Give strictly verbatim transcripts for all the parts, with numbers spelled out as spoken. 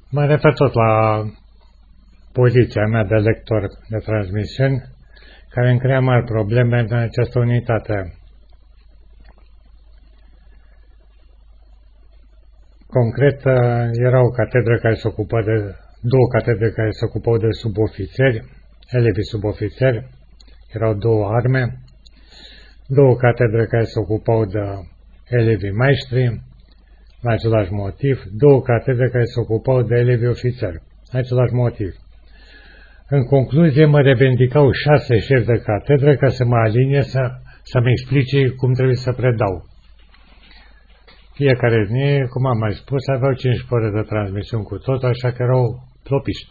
Mă refer tot la poziția mea de lector de transmisiuni, care îmi crea mari probleme în această unitate. Concret, era o catedră care se ocupa de, două catedre care se ocupau de subofițeri, elevii subofițeri, erau două arme, două catedre care se ocupau de elevii maestri, la același motiv, două catedre care se ocupau de elevii ofițeri, la același motiv. În concluzie, mă revendicau șase șefi de catedră ca să mă alinie, să, să-mi explice cum trebuie să predau. Fiecare din ei, cum am mai spus, aveau cincisprezece ore de transmisiuni cu tot, așa că erau plopiști.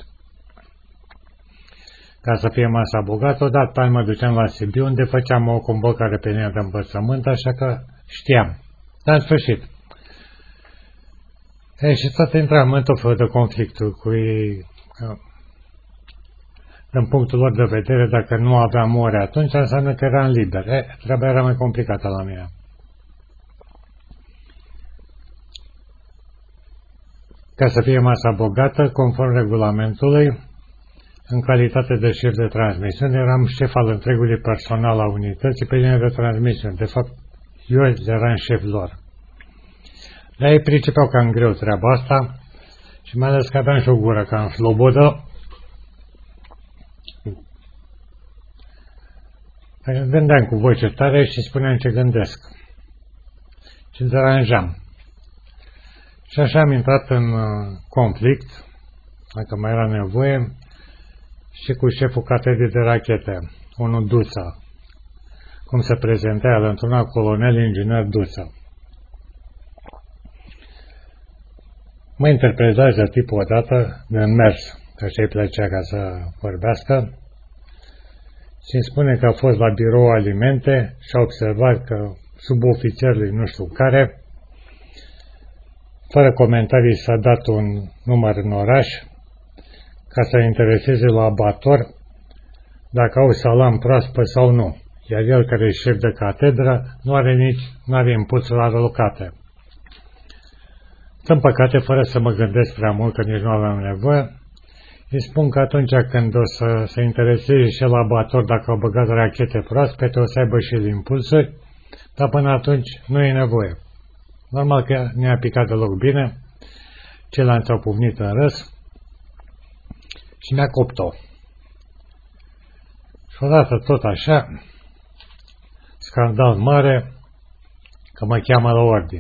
Ca să fie masa bogată, odată pe an mă duceam la Sibiu, unde făceam o convocare pe linia de învățământ, așa că știam. Dar în sfârșit. E, și tot intram în tot felul de conflicturi cu ei. Din punctul lor de vedere, dacă nu aveam ore atunci, înseamnă că eram liber. E, treaba era mai complicată la mine. Ca să fie masa bogată, conform regulamentului, în calitate de șef de transmisiune, eram șef al întregului personal a unității pe linie de transmisiune. De fapt, eu eram șef lor. Dar ei pricepeau cam greu treaba asta și mai ales că aveam și o gură cam slobodă. Gândeam cu voce tare și spuneam ce gândesc. Și îl deranjam. Și așa am intrat în conflict, dacă mai era nevoie, și cu șeful catedrei de rachete, unul Duță, cum se prezenta el într-una, colonel inginer Duță. Mă interpretează tipul odată de mers, că și-i plăcea ca să vorbească, și îmi spune că a fost la birou alimente și a observat că subofițerului nu știu care, fără comentarii, s-a dat un număr în oraș ca să intereseze la abator dacă au salam proaspăt sau nu, iar el, care e șef de catedră, nu are nici nu are impulsuri alocate. În păcate, fără să mă gândesc prea mult, că nici nu aveam nevoie, îi spun că atunci când o să se intereseze și la abator dacă au băgat rachete proaspete, o să aibă și el impulsuri, dar până atunci nu e nevoie. Normal că ne-a picat deloc bine, ceilalți au pufnit în râs și mi-a copt-o. Și odată tot așa, scandal mare, că mă cheamă la ordin.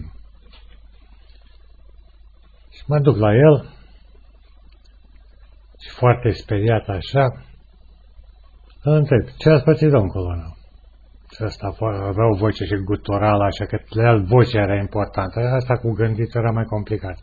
Și mă duc la el și foarte speriat așa, îl întreb, ce ați pățit, domn colonel? Și ăsta avea o voce și guturală, așa că la el vocea era importantă. Asta cu gândit era mai complicat.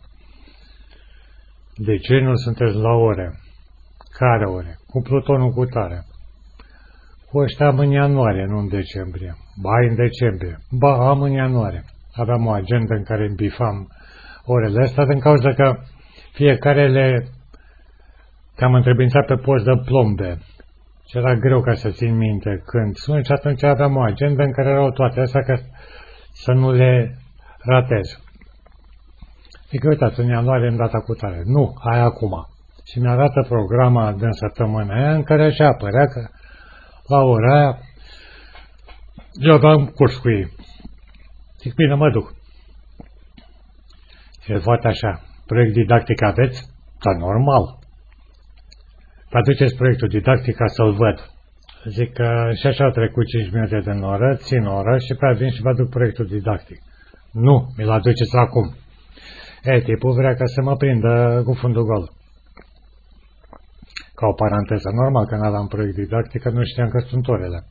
De ce nu sunteți la ore? Care ore? Cu plutonul cu tare. Cu ăștia am în ianuarie, nu în decembrie. Ba, în decembrie. Ba, am în ianuarie. Aveam o agendă în care bifam orele astea, din cauza că fiecare le cam întrebința pe post de plombe. Și era greu ca să țin minte când sunt și atunci aveam o agendă în care erau toate astea ca să nu le ratez. Adică, uitați, în ianuarie în data cu tare. Nu, hai acum. Și mi-arată programa din săptămâna aia în care așa apărea că la ora aia eu aveam curs cu ei. Zic, bine, mă duc. Și el foarte așa, proiect didactic aveți? Da, normal. Vă aduceți proiectul didactic ca să-l văd. Zic că și așa au trecut cinci minute din oră, țin oră și pe vin și vă aduc proiectul didactic. Nu, mi-l aduceți acum. E, tipul vrea ca să mă prindă cu fundul gol. Ca o paranteză, normal că n-aveam proiect didactic, că nu știam că sunt orele.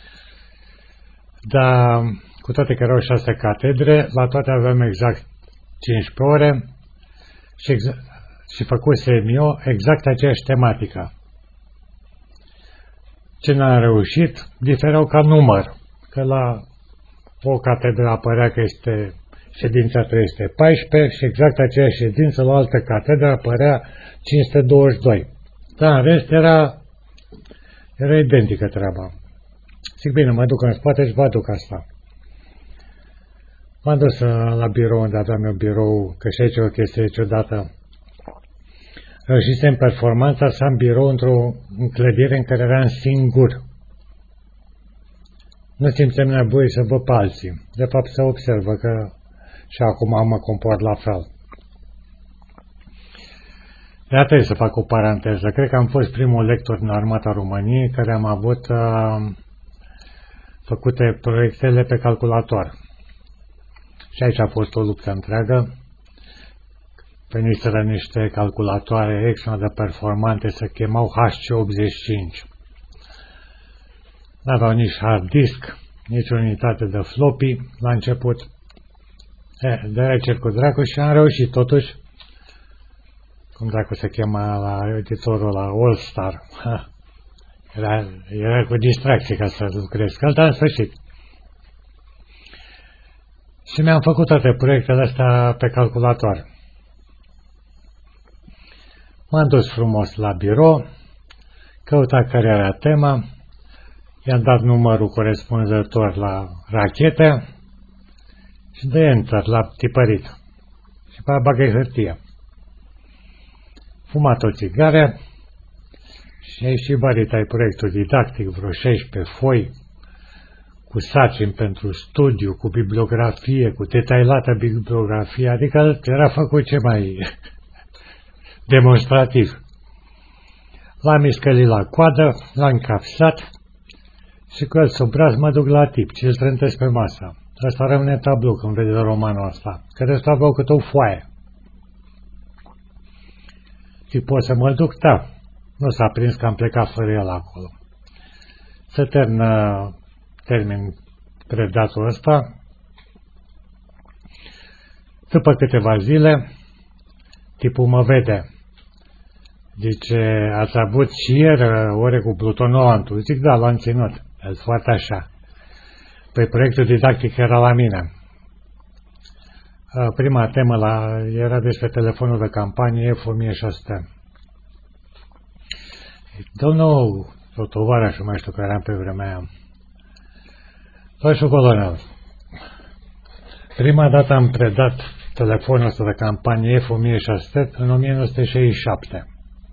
Dar, cu toate că erau șase catedre, la toate aveam exact cincisprezece ore și, exact, și făcusem eu exact aceeași tematică. Ce n-am reușit, diferau ca număr, că la o catedră apărea că este ședința trei sute paisprezece și exact aceeași ședință la altă catedră apărea cinci sute douăzeci și doi. Dar în rest era, era identică treaba. Zic, bine, mă duc în spate și vă aduc asta. M-am dus la birou unde aveam eu birou, că și aici e o chestie ciudată. reușisem performanța să am birou într-o clădire în care eram singur. Nu simțeam nevoie să văd pe alții. De fapt, se observă că și acum mă comport la fel. Iar trebuie să fac o paranteză. Cred că am fost primul lector în Armata României care am avut uh, făcute proiectele pe calculator. Și aici a fost o luptă întreagă. Veniseră niște calculatoare extrem de performante, se chemau H C optzeci și cinci. N-aveau nici hard disk, nici unitate de floppy la început. E, de recer cu dracu și am reușit totuși. Cum dracu se chema la editorul la All Star. Ha. Era, era cu distracție ca să lucrez. Că în sfârșit. Și mi-am făcut toate proiectele astea pe calculator. M-am dus frumos la birou, căutat care era tema, i-am dat numărul corespunzător la rachete și de enter la tipărit. Și pe aia bagă hârtie. Fumat o țigare și ai și baritai proiectul didactic, vreo șaisprezece foi, cu sarcini pentru studiu, cu bibliografie, cu detailată bibliografie, adică era făcut ce mai demonstrativ. L-am iscălit la coadă, l-am capsat și cu el sub braț mă duc la tip și îl trântesc pe masă. Ăsta rămâne tablou când vede romanul ăsta, că restul aveau câte o foaie. Și pot să mă duc? Da. Nu s-a prins că am plecat fără el acolo. Se termină, termin predatul ăsta. După câteva zile, tipul mă vede. Zice, ați avut și ieri ore cu plutonovantul? Zic, da, l-am ținut. El foarte așa. Păi proiectul didactic era la mine. Prima temă la, era despre telefonul de campanie F o mie șase sute. Domnul, o tovarășul mai știu care eram pe vremea aia. Toașul colonel, prima dată am predat telefonul ăsta de campanie F o mie șase sute în o mie nouă sute șaizeci și șapte.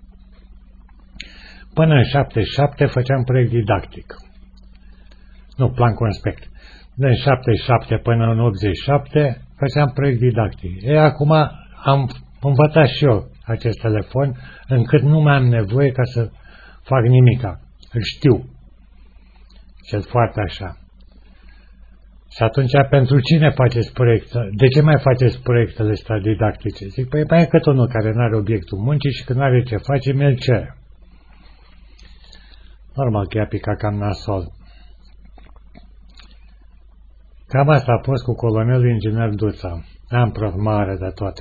Până în șaptezeci și șapte făceam proiect didactic. Nu, plan conspect. Din șaptezeci și șapte până în optzeci și șapte făceam proiect didactic. E, acum am învățat și eu acest telefon, încât nu mai am nevoie ca să fac nimica. Îl știu. Și foarte așa. Și atunci, pentru cine faceți proiecte? De ce mai faceți proiectele astea didactice? Zic, păi mai e cât unul care nu are obiectul muncii și când nu are ce face, mi-l cere. Normal că i-a picat cam nasol. Cam asta a fost cu colonelul inginer Duța. Am prof mare de tot.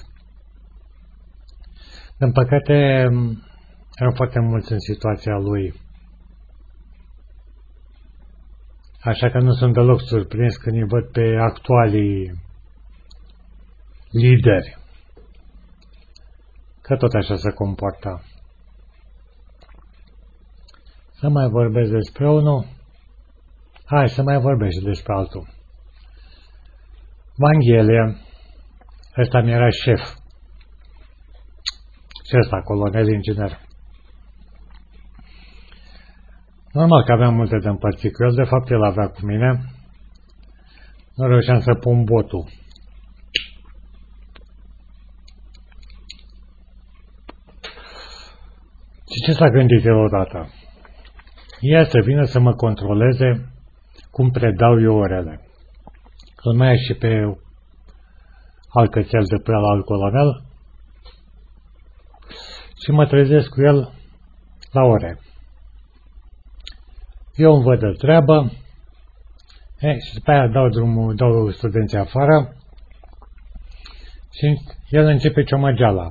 Din păcate, erau foarte mulți în situația lui. Așa că nu sunt deloc surprins când îi văd pe actualii lideri. Că tot așa se comporta. Să mai vorbesc despre unul. Hai să mai vorbesc despre altul. Vanghelie. Ăsta mi era șef. Și ăsta, colonel inginer. Normal că aveam multe de împărțit cu el, de fapt el avea cu mine. Nu reușeam să pun botul. Și ce s-a gândit el odată? Ea să vină să mă controleze cum predau eu orele. Îl mai ai și pe alt cățel de pe alt colonel și mă trezesc cu el la ore. Eu îmi văd de treabă e, și după aia dau drumul, dau studenții afară și el începe ciomăgeala.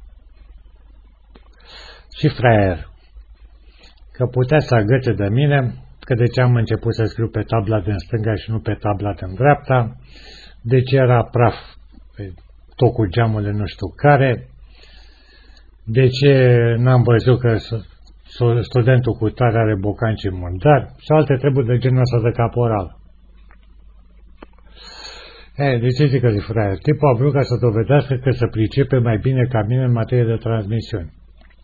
Și fraier. Că putea să agățe de mine, că de ce am început să scriu pe tabla din stânga și nu pe tabla din dreapta, de ce era praf pe tocul geamului nu știu care, de ce n-am văzut că studentul cu tare are bocancii murdari și alte treburi de genul ăsta de caporal. E, de ce zic că zic fraier? Tipul a vrut ca să dovedească că se pricepe mai bine ca mine în materie de transmisiuni.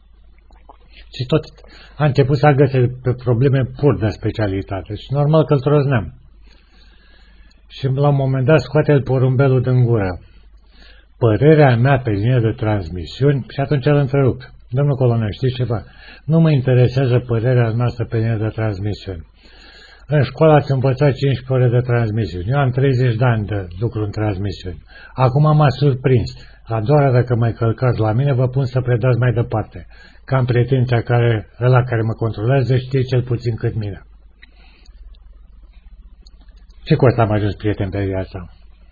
Și tot a început să agățe pe probleme pur de specialitate. Și normal că îl trozneam. Și la un moment dat scoate el porumbelul din gură. Părerea mea pe linie de transmisiuni, și atunci el întrerupt. Domnul colonel, știți ceva? Nu mă interesează părerea noastră pe linie de transmisiuni. În școală ați învățat cincisprezece ore de transmisiuni. Eu am treizeci de ani de lucru în transmisiuni. Acum m-a surprins. A doua oară dacă mai călcați la mine, vă pun să predați mai departe. Că am pretenția care, ăla care mă controlează știe cel puțin cât mine. Ce cu asta am ajuns prieten pe viața?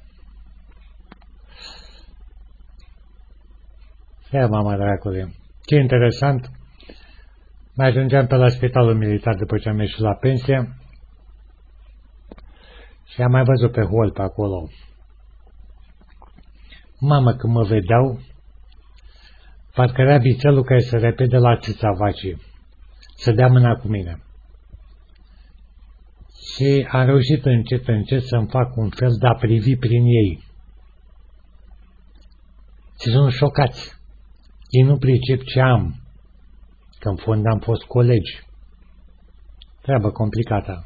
Ia, mama dracului. Ce interesant. Mai ajungeam pe la spitalul militar după ce am ieșit la pensie și am mai văzut pe hol pe acolo. Mamă, când mă vedeau, parcă era vițelul care se repede la țița vacii, să dea mâna cu mine. Și am reușit încet, încet să-mi fac un fel de a privi prin ei. Și sunt șocați. Ei nu pricep ce am, că în fond am fost colegi. Treabă complicată.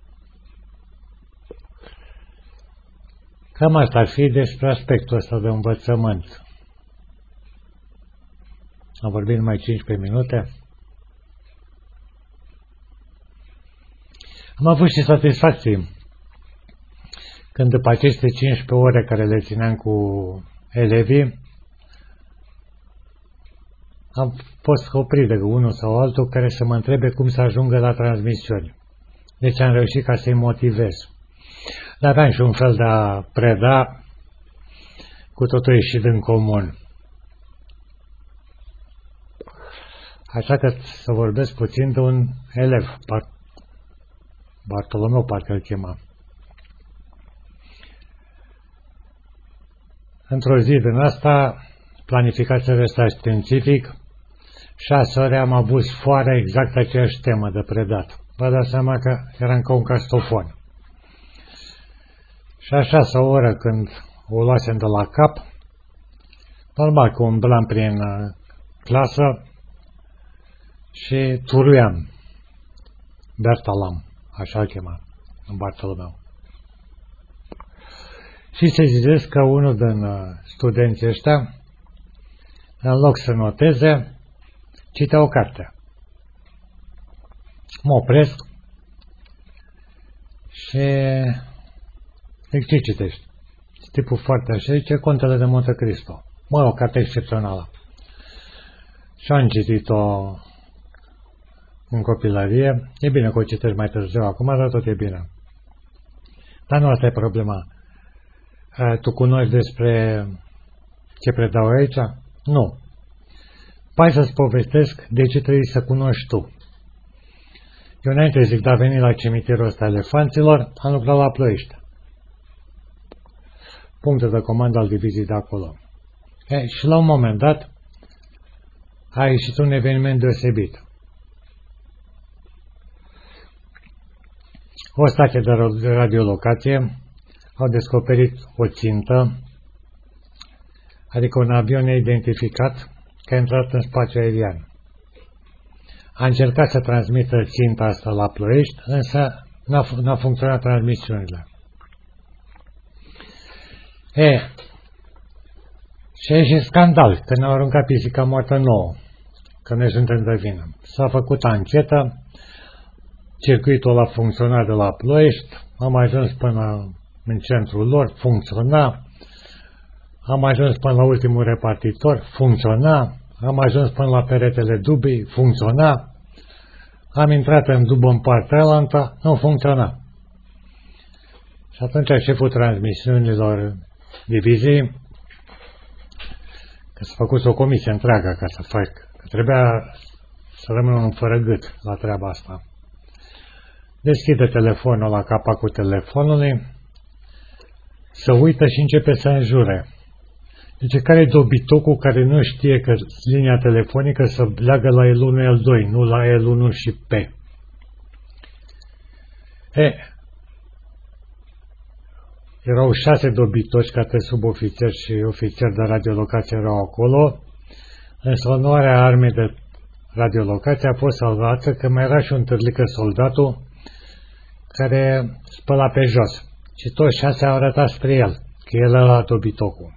Cam asta ar fi despre aspectul ăsta de învățământ. Am vorbit numai cincisprezece minute. Am avut și satisfacții când după aceste cincisprezece ore care le țineam cu elevii, am fost oprit de unul sau altul care să mă întrebe cum să ajungă la transmisiuni. Deci am reușit ca să-i motivez. Dar aveam și un fel de a preda cu totul ieșit în comun. Așa că să vorbesc puțin de un elev, Bartolomeu parcă îl chema. Într-o zi din asta, planificație de staj științific, șase ore am avut foară exact aceeași temă de predat. Vă dați seama că eram ca un castofon. Și a șasea oră când o luasem de la cap, normal că umblam prin clasă și turuiam. Bertalam, așa îl chema, în Bartolomeu. Și se zidesc că unul din studenții ăștia, în loc să noteze, citea o carte. Mă opresc și zic, ce citești? Tipul foarte așa, zice, Contele de Monte Cristo. Mă, o carte excepțională. Și am citit-o în copilărie. E bine că o citești mai târziu acum, dar tot e bine. Dar nu asta e problema. Tu cunoști despre ce predau aici? Nu. Hai să-ți povestesc de ce trebuie să cunoști tu. Eu înainte zic, de a veni la cimitirul ăsta elefanților, am lucrat la Ploiești. Puncte de comandă al diviziei de acolo. E, și la un moment dat a ieșit un eveniment deosebit. O stație de radiolocație au descoperit o țintă, adică un avion neidentificat, că a intrat în spațiu aerian. A încercat să transmită ținta asta la Ploiești, însă n-a, n-a funcționat transmisiunile. E, și a ieșit scandal, că ne-au aruncat pisica moartă nouă, că noi suntem de vină. S-a făcut anchetă, circuitul a funcționat de la Ploiești, am ajuns până în centrul lor, funcționa, am ajuns până la ultimul repartitor, funcționa, am ajuns până la peretele dubii, funcționa, am intrat în dubă în partea aia, nu funcționa. Și atunci șeful transmisiunilor diviziei, că s-a făcut o comisie întreagă ca să fac, că trebuia să rămână un fără gât la treaba asta. Deschide telefonul la capacul telefonului, se uită și începe să înjure. Deci care e dobitocul care nu știe că linia telefonică se leagă la L unu L doi, nu la L unu și P. E, erau șase dobitoci, ca te subofițeri și ofițeri de radiolocație erau acolo, însă onoarea armei de radiolocația a fost salvată, că mai era și un târlică soldatul care spăla pe jos. Și toți șase au arătat spre el, că el a luat obitocul.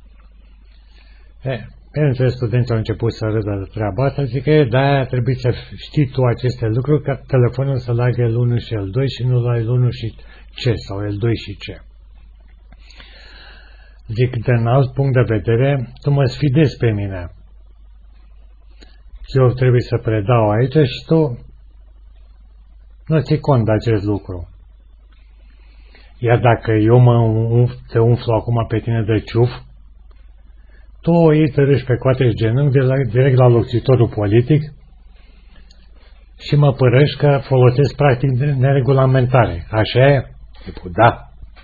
E, bineînțeles, studenții au început să râdă de treaba asta, zic că de-aia trebuie să știi tu aceste lucruri, ca telefonul să lage el unu și el doi și nu la el unu și C sau el doi și C. Zic, din alt punct de vedere, tu mă sfidezi pe mine. Eu trebuie să predau aici și tu nu ții cont de acest lucru. Iar dacă eu mă umf, te umflu acum pe tine de ciuf, tu o iei, te râși pe coate și genunchi direct la locțitorul politic și mă părăși că folosesc practic neregulamentare. Așa e? Tipul, da.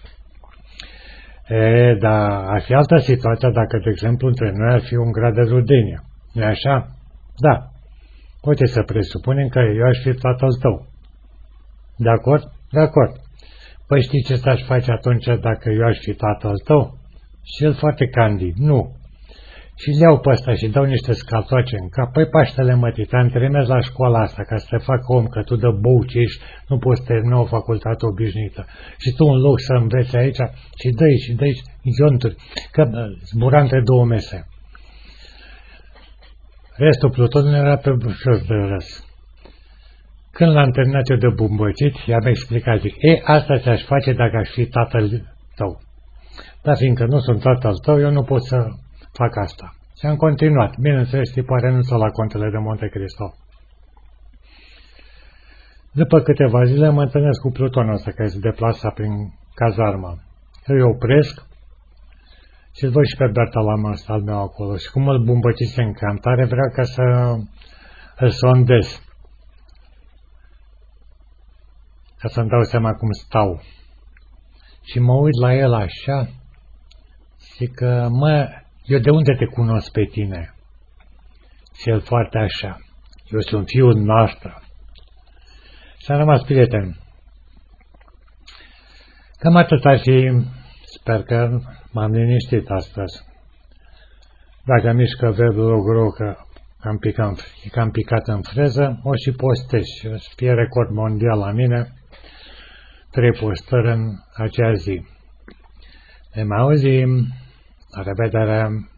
E, dar ar fi altă situație dacă, de exemplu, între noi ar fi un grad de rudenie. Nu-i așa? Da. Uite să presupunem că eu aș fi tatăl tău. De acord? De acord. Păi știi ce s-aș face atunci dacă eu aș fi tatăl tău? Și el foarte candid. Nu. Și le iau pe ăsta și dau niște scaltoace în cap. Păi Paștele mătii, te antrenezi la școala asta ca să te facă om, că tu de bou ce ești, nu poți termina o facultate obișnuită. Și tu în loc să înveți aici și dă-i și dă-i ionturi, că zbura între două mese. Restul plutonului era pe jos de râs. Când l-am terminat eu de bumbăcit, i-am explicat, zic, e, asta ți-aș face dacă aș fi tatăl tău. Dar fiindcă nu sunt tatăl tău, eu nu pot să fac asta. Și am continuat. Bineînțeles, tipul a renunțat la contele de Monte Cristo. După câteva zile mă întâlnesc cu plutonul ăsta care se deplasa prin cazarmă. Eu îi opresc și îl văd și pe Bertalan ăsta al meu acolo. Și cum îl bumbăcise în cantare, vreau ca să îl sondez. Ca să-mi dau seama cum stau. Și mă uit la el așa, zic că, mă, eu de unde te cunosc pe tine? Și el foarte așa, eu sunt fiul noastră. Și am rămas prieten. Cam atât ar fi, sper că m-am liniștit astăzi. Dacă mișcă verbul ogru, că am picat, că am picat în freză, o și postez și o să fie record mondial la mine, trei postări în acea zi. Ne mai auzim, la revedere!